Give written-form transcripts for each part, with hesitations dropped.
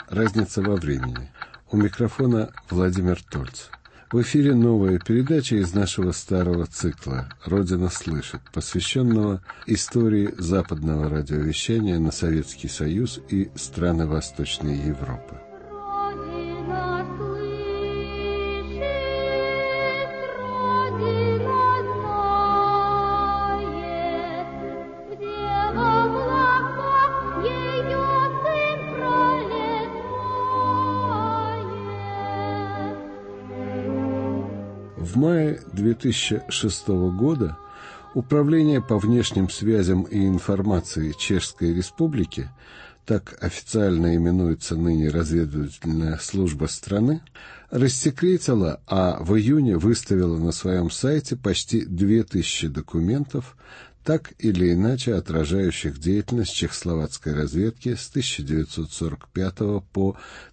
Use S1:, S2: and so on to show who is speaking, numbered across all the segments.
S1: Разница во времени. У микрофона Владимир Тольц. В эфире новая передача из нашего старого цикла «Родина слышит», посвященного истории западного радиовещания на Советский Союз и страны Восточной Европы. В мае 2006 года Управление по внешним связям и информации Чешской Республики, так официально именуется ныне разведывательная служба страны, рассекретила, а в июне выставила на своем сайте почти 2000 документов, так или иначе отражающих деятельность чехословацкой разведки с 1945 по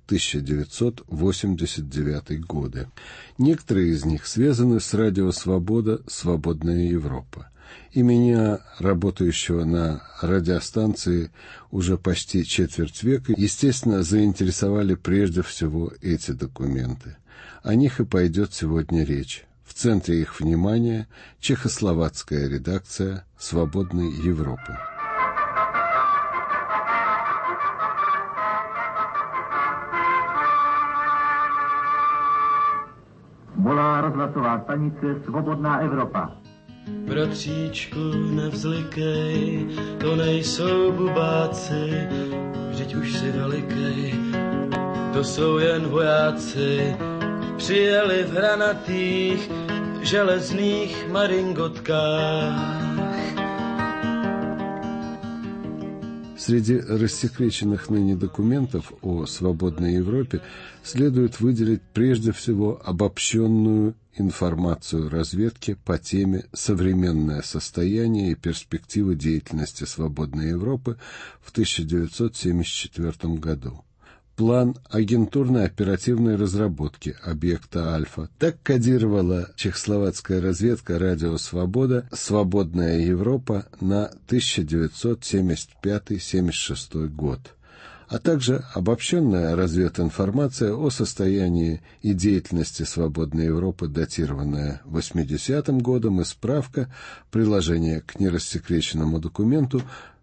S1: 1989 годы. Некоторые из них связаны с радио «Свобода», «Свободная Европа». И меня, работающего на радиостанции уже почти четверть века, естественно, заинтересовали прежде всего эти документы. О них и пойдет сегодня речь. В центре их внимания чехословацкая редакция «Свободной Европы».
S2: Volá rozhlasová stanice Svobodná Evropa.
S3: Bratříčku, nevzlikej, to nejsou bubáci, vždyť už si velikej, to jsou jen vojáci, přijeli v hranatých železných maringotkách.
S1: Среди рассекреченных ныне документов о свободной Европе следует выделить прежде всего обобщенную информацию разведки по теме «Современное состояние и перспективы деятельности свободной Европы» в 1974 году. План агентурно-оперативной разработки объекта «Альфа». Так кодировала чехословацкая разведка «Радио Свобода», «Свободная Европа» на 1975-76 год, а также обобщенная развединформация о состоянии и деятельности свободной Европы, датированная 80-м годом, и справка, приложение к нерассекреченному документу,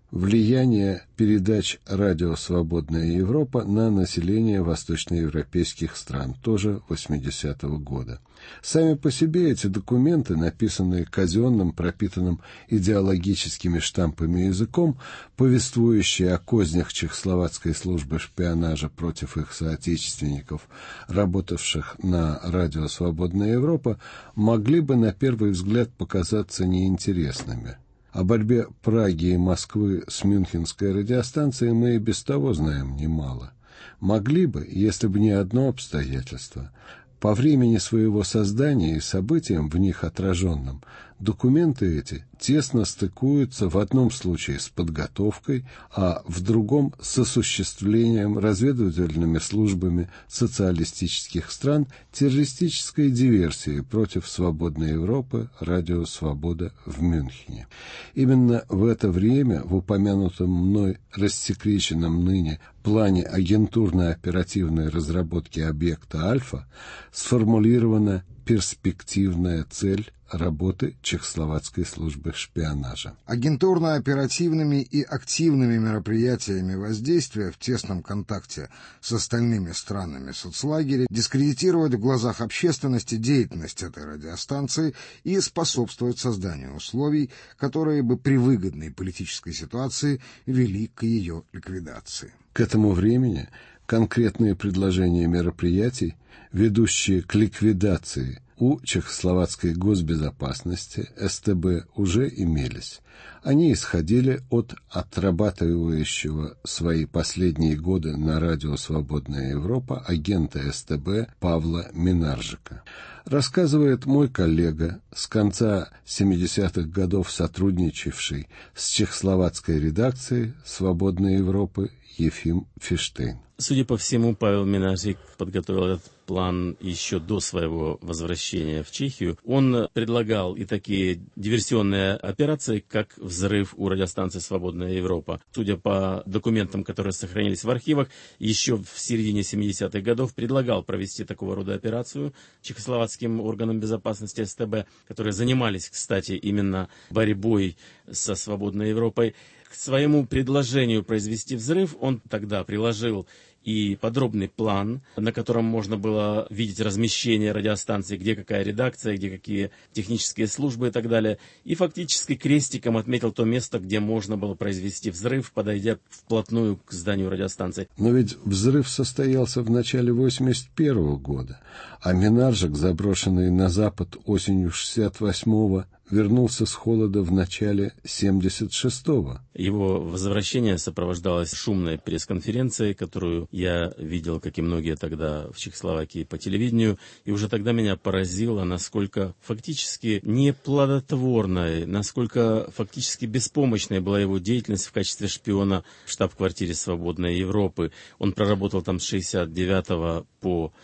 S1: влияние передач «Радио Свободная Европа» на население восточноевропейских стран, тоже 80-го года. Сами по себе эти документы, написанные казенным, пропитанным идеологическими штампами языком, повествующие о кознях чехословацкой службы шпионажа против их соотечественников, работавших на «Радио Свободная Европа», могли бы на первый взгляд показаться неинтересными. О борьбе Праги и Москвы с мюнхенской радиостанцией мы и без того знаем немало. Могли бы, если бы не одно обстоятельство. По времени своего создания и событиям в них отраженным, документы эти тесно стыкуются в одном случае с подготовкой, а в другом с осуществлением разведывательными службами социалистических стран террористической диверсии против свободной Европы «Радио Свобода» в Мюнхене. Именно в это время в упомянутом мной рассекреченном ныне плане агентурно-оперативной разработки объекта «Альфа» сформулирована перспективная цель работы чехословацкой службы шпионажа.
S4: Агентурно-оперативными и активными мероприятиями воздействия в тесном контакте с остальными странами соцлагеря дискредитировать в глазах общественности деятельность этой радиостанции и способствовать созданию условий, которые бы при выгодной политической ситуации вели к ее ликвидации.
S1: К этому времени конкретные предложения мероприятий, ведущие к ликвидации у чехословацкой госбезопасности СТБ, уже имелись. Они исходили от отрабатывающего свои последние годы на радио «Свободная Европа» агента СТБ Павла Минаржика. Рассказывает мой коллега, с конца 70-х годов сотрудничавший с чехословацкой редакцией «Свободной Европы» Ефим Фиштейн.
S5: Судя по всему, Павел Минаржик подготовил этот план еще до своего возвращения в Чехию. Он предлагал и такие диверсионные операции, как в взрыв у радиостанции «Свободная Европа». Судя по документам, которые сохранились в архивах, еще в середине 70-х годов предлагал провести такого рода операцию чехословацким органам безопасности СТБ, которые занимались, кстати, именно борьбой со «Свободной Европой». К своему предложению произвести взрыв он тогда приложил и подробный план, на котором можно было видеть размещение радиостанции, где какая редакция, где какие технические службы и так далее. И фактически крестиком отметил то место, где можно было произвести взрыв, подойдя вплотную к зданию радиостанции.
S1: Но ведь взрыв состоялся в начале 1981 года, а Минаржик, заброшенный на запад осенью 1968-го, вернулся с холода в начале 1976-го.
S5: Его возвращение сопровождалось шумной пресс-конференцией, которую я видел, как и многие тогда в Чехословакии, по телевидению. И уже тогда меня поразило, насколько фактически неплодотворной, насколько фактически беспомощной была его деятельность в качестве шпиона в штаб-квартире «Свободной Европы». Он проработал там с 1969 по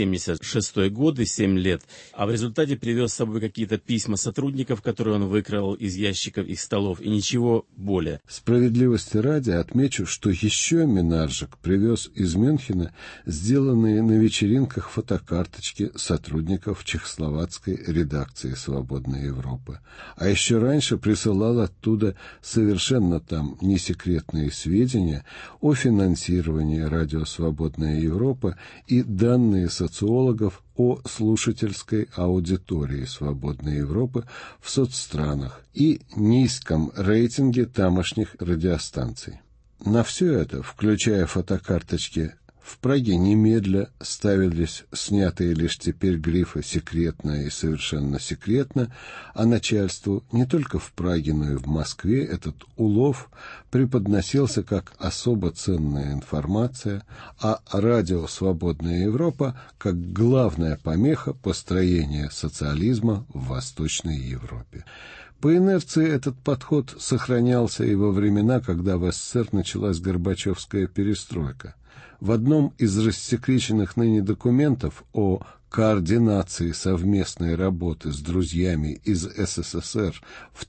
S5: 1976 годы, 7 лет, а в результате привез с собой какие-то письма сотрудников, которые он выкрал из ящиков их столов, и ничего более.
S1: Справедливости ради отмечу, что еще Минаржик привез из Мюнхена сделанные на вечеринках фотокарточки сотрудников чехословацкой редакции «Свободной Европы». А еще раньше присылал оттуда совершенно там не секретные сведения о финансировании радио «Свободная Европа» и данные социологов о слушательской аудитории «Свободной Европы» в соцстранах и низком рейтинге тамошних радиостанций. На все это, включая фотокарточки, в Праге немедля ставились снятые лишь теперь грифы «секретно» и «совершенно секретно», а начальству не только в Праге, но и в Москве этот улов преподносился как особо ценная информация, а радио «Свободная Европа» как главная помеха построения социализма в Восточной Европе. По инерции этот подход сохранялся и во времена, когда в СССР началась Горбачевская перестройка. В одном из рассекреченных ныне документов о координации совместной работы с друзьями из СССР в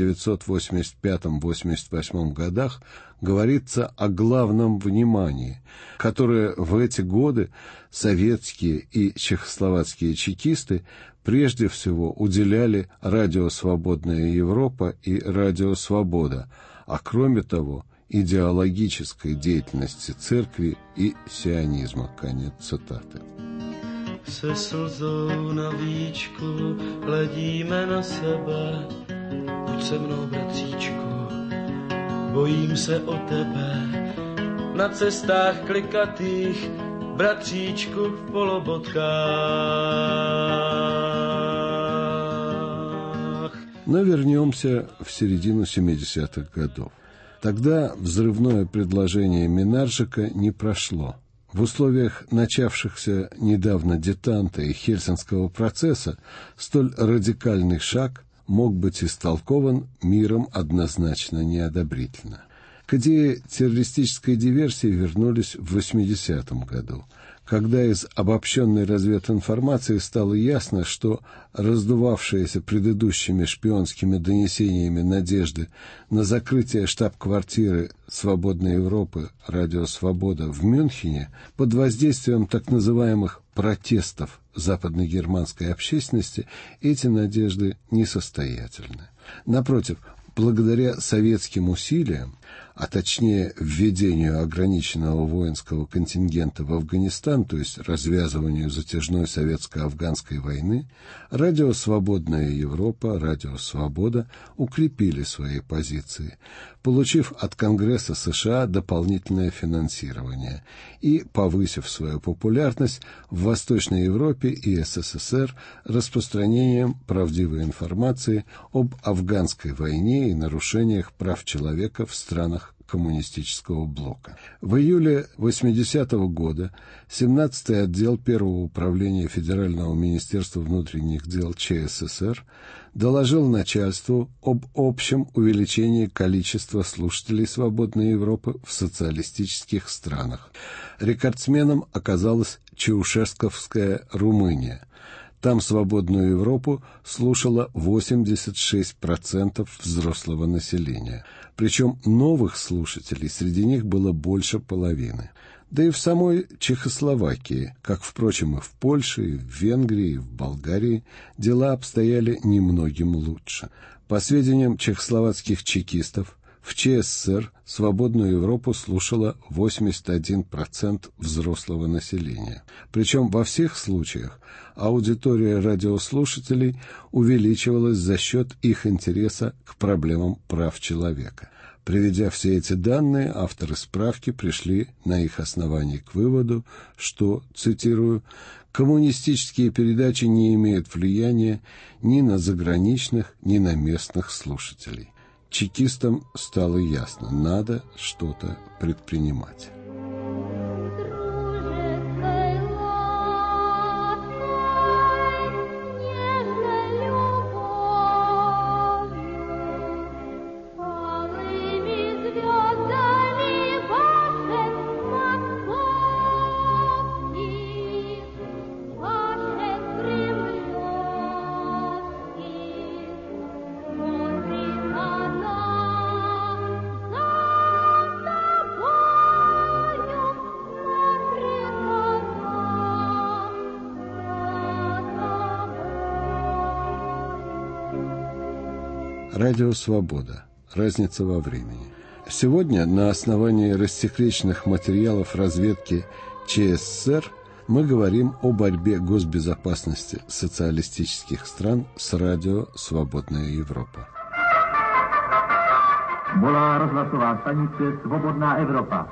S1: 1985-88 годах говорится о главном внимании, которое в эти годы советские и чехословацкие чекисты прежде всего уделяли радио «Свободная Европа» и радио «Свобода», а кроме того идеологической деятельности церкви и сионизма. Конец цитаты.
S3: Se slzou na víčku hledíme na sebe, buď se mnou, bratříčku, bojím se o tebe. Na cestách klikatých, bratříčku v polobotkách.
S1: Но вернемся в середину 70-х годов. Тогда взрывное предложение Минаржика не прошло. В условиях начавшихся недавно детанта и Хельсинского процесса столь радикальный шаг мог быть истолкован миром однозначно неодобрительно. К идее террористической диверсии вернулись в 80-м году, когда из обобщенной развединформации стало ясно, что раздувавшиеся предыдущими шпионскими донесениями надежды на закрытие штаб-квартиры «Свободной Европы» «Радио Свобода» в Мюнхене под воздействием так называемых протестов западногерманской общественности эти надежды несостоятельны. Напротив, благодаря советским усилиям, а точнее введению ограниченного воинского контингента в Афганистан, то есть развязыванию затяжной советско-афганской войны, радио «Свободная Европа», радио «Свобода» укрепили свои позиции, получив от Конгресса США дополнительное финансирование и повысив свою популярность в Восточной Европе и СССР распространением правдивой информации об афганской войне и нарушениях прав человека в странах коммунистического блока. В июле 80-го года 17-й отдел Первого управления Федерального министерства внутренних дел ЧССР доложил начальству об общем увеличении количества слушателей «Свободной Европы» в социалистических странах. Рекордсменом оказалась Чаушесковская Румыния. Там «Свободную Европу» слушало 86% взрослого населения. Причем новых слушателей среди них было больше половины. Да и в самой Чехословакии, как, впрочем, и в Польше, и в Венгрии, и в Болгарии, дела обстояли немногим лучше. По сведениям чехословацких чекистов, в ЧССР «Свободную Европу» слушало 81% взрослого населения. Причем во всех случаях аудитория радиослушателей увеличивалась за счет их интереса к проблемам прав человека. Приведя все эти данные, авторы справки пришли на их основании к выводу, что, цитирую, «коммунистические передачи не имеют влияния ни на заграничных, ни на местных слушателей». Чекистам стало ясно, надо что-то предпринимать. Радио «Свобода». Разница во времени. Сегодня на основании рассекреченных материалов разведки ЧССР мы говорим о борьбе госбезопасности социалистических стран с радио «Свободная Европа».
S2: Volá rozhlasová stanice Svobodná Evropa.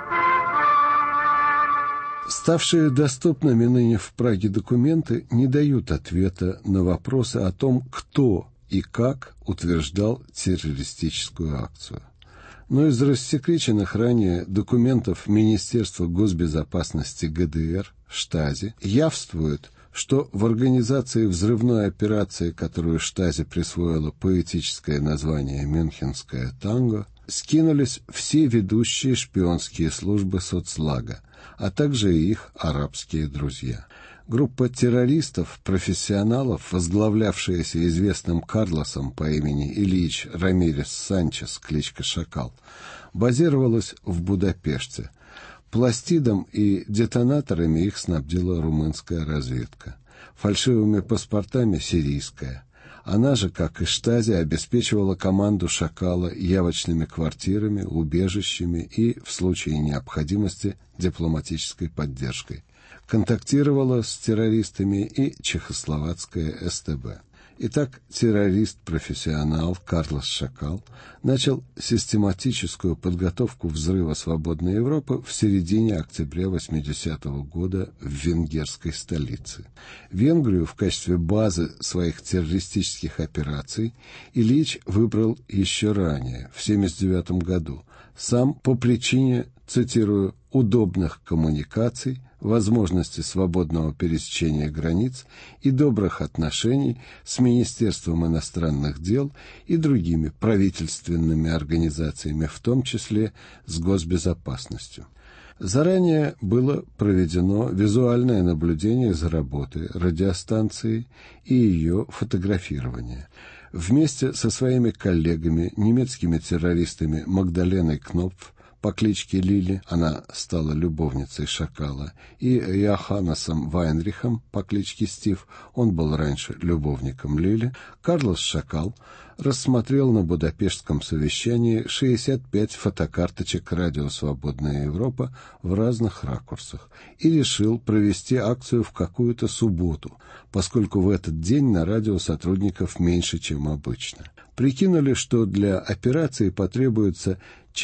S1: Ставшие доступными ныне в Праге документы не дают ответа на вопросы о том, кто и как утверждал террористическую акцию. Но из рассекреченных ранее документов Министерства госбезопасности ГДР, Штази, явствует, что в организации взрывной операции, которую Штази присвоила поэтическое название «Мюнхенское танго», скинулись все ведущие шпионские службы соцлага, а также и их арабские друзья. Группа террористов, профессионалов, возглавлявшаяся известным Карлосом по имени Ильич Рамирес Санчес, кличка Шакал, базировалась в Будапеште. Пластидом и детонаторами их снабдила румынская разведка. Фальшивыми паспортами — сирийская. Она же, как и Штази, обеспечивала команду Шакала явочными квартирами, убежищами и, в случае необходимости, дипломатической поддержкой. Контактировала с террористами и чехословацкая СТБ. Итак, террорист-профессионал Карлос Шакал начал систематическую подготовку взрыва «Свободной Европы» в середине октября 80-го года в венгерской столице. Венгрию в качестве базы своих террористических операций Ильич выбрал еще ранее, в 1979 году, сам по причине, цитирую, «удобных коммуникаций, возможности свободного пересечения границ и добрых отношений с Министерством иностранных дел и другими правительственными организациями, в том числе с госбезопасностью». Заранее было проведено визуальное наблюдение за работой радиостанции и ее фотографирование. Вместе со своими коллегами, немецкими террористами Магдаленой Кнопф по кличке Лили, она стала любовницей Шакала, и Йоханнесом Вайнрихом по кличке Стив, он был раньше любовником Лили, Карлос Шакал рассмотрел на Будапештском совещании 65 фотокарточек радио «Свободная Европа» в разных ракурсах и решил провести акцию в какую-то субботу, поскольку в этот день на радио сотрудников меньше, чем обычно. Прикинули, что для операции потребуется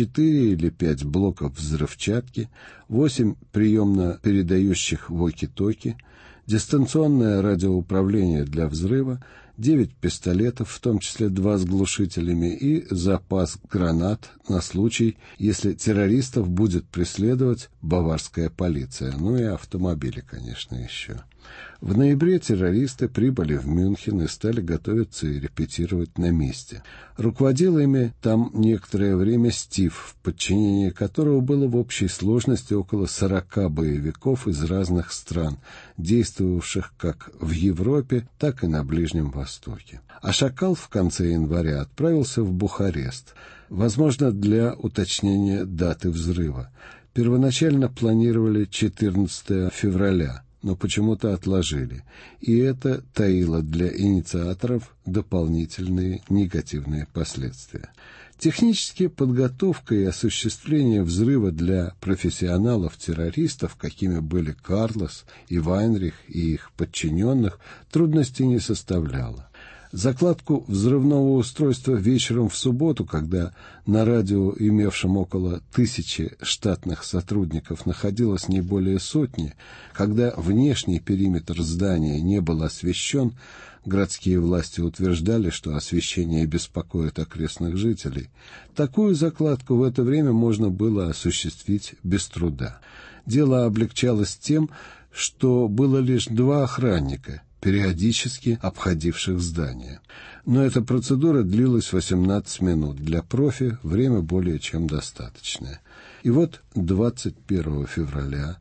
S1: 4 или 5 блоков взрывчатки, 8 приемно-передающих воки-токи, дистанционное радиоуправление для взрыва, 9 пистолетов, в том числе 2 с глушителями, и запас гранат на случай, если террористов будет преследовать баварская полиция, ну и автомобили, конечно, еще. В ноябре террористы прибыли в Мюнхен и стали готовиться и репетировать на месте. Руководил ими там некоторое время Стив, в подчинении которого было в общей сложности около 40 боевиков из разных стран, действовавших как в Европе, так и на Ближнем Востоке. А Шакал в конце января отправился в Бухарест, возможно, для уточнения даты взрыва. Первоначально планировали 14 февраля, но почему-то отложили, и это таило для инициаторов дополнительные негативные последствия. Технически подготовка и осуществление взрыва для профессионалов-террористов, какими были Карлос и Вайнрих и их подчиненных, трудностей не составляло. Закладку взрывного устройства вечером в субботу, когда на радио, имевшем около 1000 штатных сотрудников, находилось не более сотни, когда внешний периметр здания не был освещен, городские власти утверждали, что освещение беспокоит окрестных жителей. Такую закладку в это время можно было осуществить без труда. Дело облегчалось тем, что было лишь 2 охранника, периодически обходивших здание. Но эта процедура длилась 18 минут. Для профи время более чем достаточное. И вот 21 февраля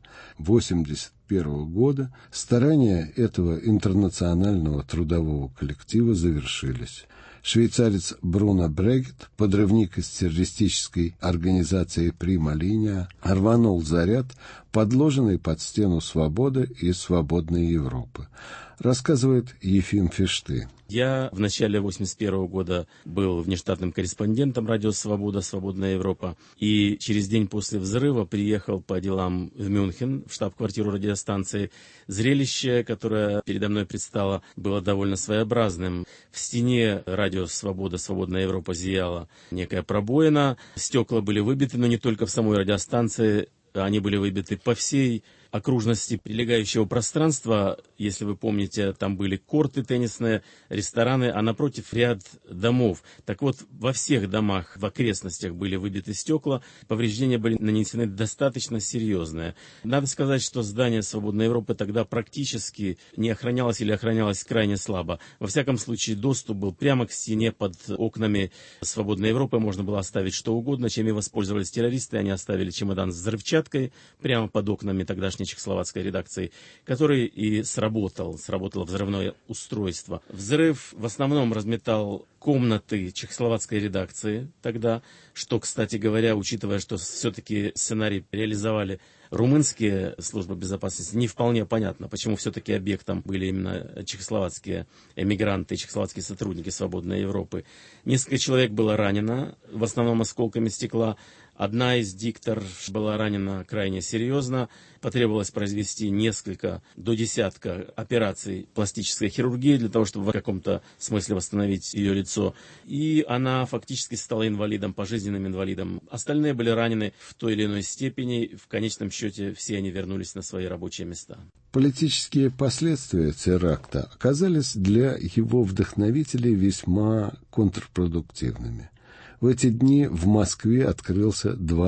S1: 1981 года старания этого интернационального трудового коллектива завершились. Швейцарец Бруно Брегет, подрывник из террористической организации «Прима Линия», рванул заряд, подложенный под стену свободы и свободной Европы. Рассказывает Ефим Фишты.
S5: Я в начале 1981 года был внештатным корреспондентом радио «Свобода», «Свободная Европа». И через день после взрыва приехал по делам в Мюнхен, в штаб-квартиру радиостанции. Зрелище, которое передо мной предстало, было довольно своеобразным. В стене радио «Свобода», «Свободная Европа» зияла некая пробоина. Стекла были выбиты, но не только в самой радиостанции. Они были выбиты по всей окружности прилегающего пространства. Если вы помните, там были корты теннисные, рестораны, а напротив ряд домов. Так вот, во всех домах в окрестностях были выбиты стекла, повреждения были нанесены достаточно серьезные. Надо сказать, что здание «Свободной Европы» тогда практически не охранялось или охранялось крайне слабо. Во всяком случае, доступ был прямо к стене под окнами «Свободной Европы». Можно было оставить что угодно, чем и воспользовались террористы. Они оставили чемодан с взрывчаткой прямо под окнами тогдашней чехословацкой редакции, который и сработало взрывное устройство. Взрыв в основном разметал комнаты чехословацкой редакции тогда, что, кстати говоря, учитывая, что все-таки сценарий реализовали румынские службы безопасности, не вполне понятно, почему все-таки объектом были именно чехословацкие эмигранты, чехословацкие сотрудники «Свободной Европы». Несколько человек было ранено, в основном осколками стекла. Одна из дикторш была ранена крайне серьезно. Потребовалось произвести несколько, до десятка операций пластической хирургии для того, чтобы в каком-то смысле восстановить ее лицо. И она фактически стала инвалидом, пожизненным инвалидом. Остальные были ранены в той или иной степени. В конечном счете все они вернулись на свои рабочие места.
S1: Политические последствия теракта оказались для его вдохновителей весьма контрпродуктивными. В эти дни в Москве открылся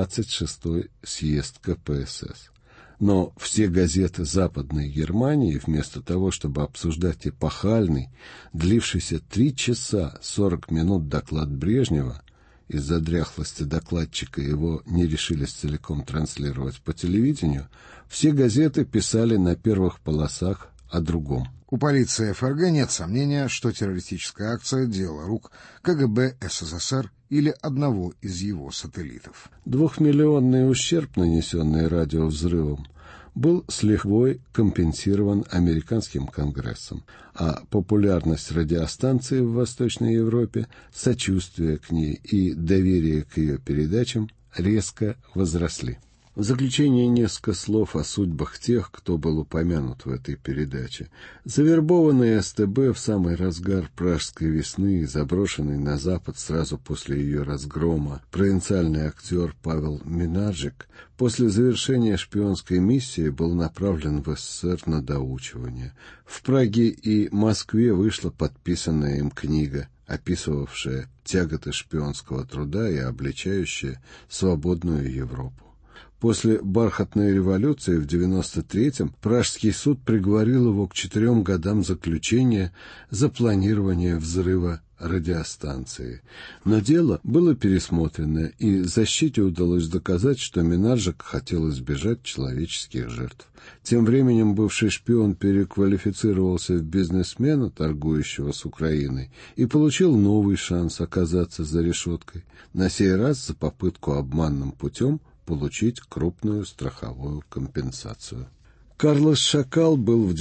S1: 26-й съезд КПСС. Но все газеты Западной Германии, вместо того, чтобы обсуждать эпохальный, длившийся 3 часа 40 минут доклад Брежнева, из-за дряхлости докладчика его не решились целиком транслировать по телевидению, все газеты писали на первых полосах о другом.
S4: У полиции ФРГ нет сомнения, что террористическая акция – дело рук КГБ СССР или одного из его сателлитов.
S1: 2-миллионный ущерб, нанесенный радиовзрывом, был с лихвой компенсирован американским Конгрессом, а популярность радиостанции в Восточной Европе, сочувствие к ней и доверие к ее передачам резко возросли. В заключение несколько слов о судьбах тех, кто был упомянут в этой передаче. Завербованный СТБ в самый разгар Пражской весны и заброшенный на Запад сразу после ее разгрома провинциальный актер Павел Минаджик после завершения шпионской миссии был направлен в СССР на доучивание. В Праге и Москве вышла подписанная им книга, описывавшая тяготы шпионского труда и обличающая свободную Европу. После бархатной революции в 93-м Пражский суд приговорил его к 4 годам заключения за планирование взрыва радиостанции. Но дело было пересмотрено, и защите удалось доказать, что Минаржик хотел избежать человеческих жертв. Тем временем бывший шпион переквалифицировался в бизнесмена, торгующего с Украиной, и получил новый шанс оказаться за решеткой, на сей раз за попытку обманным путем получить крупную страховую компенсацию. Карлос Шакал был в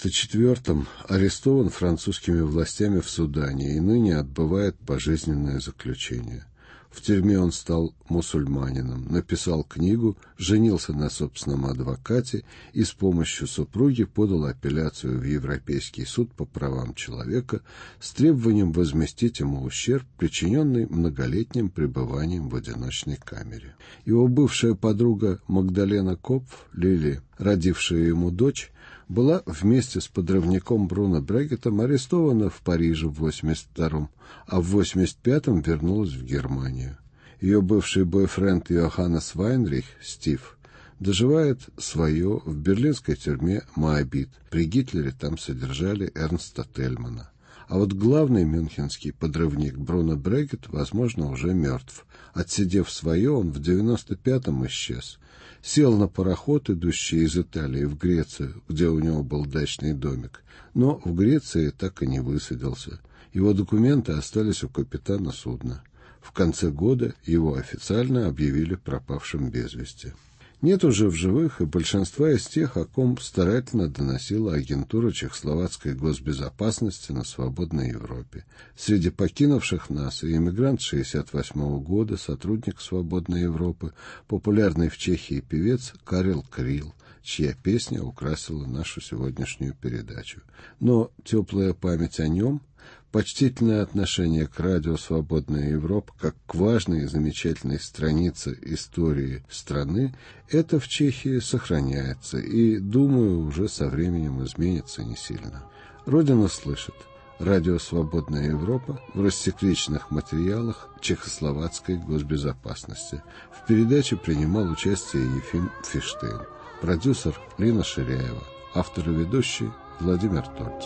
S1: 94-м арестован французскими властями в Судане и ныне отбывает пожизненное заключение. В тюрьме он стал мусульманином, написал книгу, женился на собственном адвокате и с помощью супруги подал апелляцию в Европейский суд по правам человека с требованием возместить ему ущерб, причиненный многолетним пребыванием в одиночной камере. Его бывшая подруга Магдалена Копф, Лили, родившая ему дочь, была вместе с подрывником Бруно Брегетом арестована в Париже в 82-м, а в 85-м вернулась в Германию. Ее бывший бойфренд Йоханнес Вайнрих, Стив, доживает свое в берлинской тюрьме Моабит. При Гитлере там содержали Эрнста Тельмана. А вот главный мюнхенский подрывник Бруно Брегет, возможно, уже мертв. Отсидев свое, он в 95-м исчез. Сел на пароход, идущий из Италии в Грецию, где у него был дачный домик, но в Греции так и не высадился. Его документы остались у капитана судна. В конце года его официально объявили пропавшим без вести. Нет уже в живых и большинства из тех, о ком старательно доносила агентура чехословацкой госбезопасности на свободной Европе. Среди покинувших нас и эмигрант 68-го года, сотрудник свободной Европы, популярный в Чехии певец Карел Крил, чья песня украсила нашу сегодняшнюю передачу. Но теплая память о нем, почтительное отношение к радио «Свободная Европа» как к важной и замечательной странице истории страны, это в Чехии сохраняется и, думаю, уже со временем изменится не сильно. Родина слышит. Радио «Свободная Европа» в рассекреченных материалах чехословацкой госбезопасности. В передаче принимал участие Ефим Фиштейн, продюсер Лина Ширяева, автор и ведущий Владимир Торть.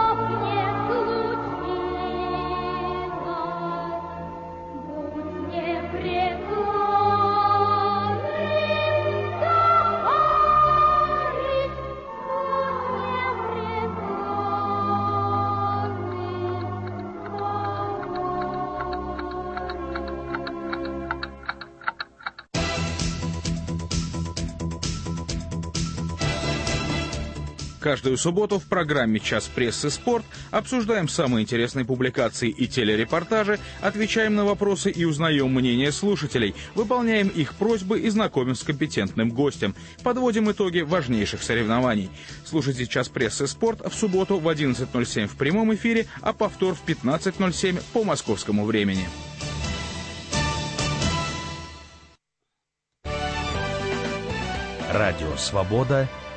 S6: Каждую субботу в программе «Час прессы. Спорт» обсуждаем самые интересные публикации и телерепортажи, отвечаем на вопросы и узнаем мнение слушателей, выполняем их просьбы и знакомим с компетентным гостем, подводим итоги важнейших соревнований. Слушайте «Час прессы. Спорт» в субботу в 11:07 в прямом эфире, а повтор в 15:07 по московскому времени.
S7: Радио «Свобода»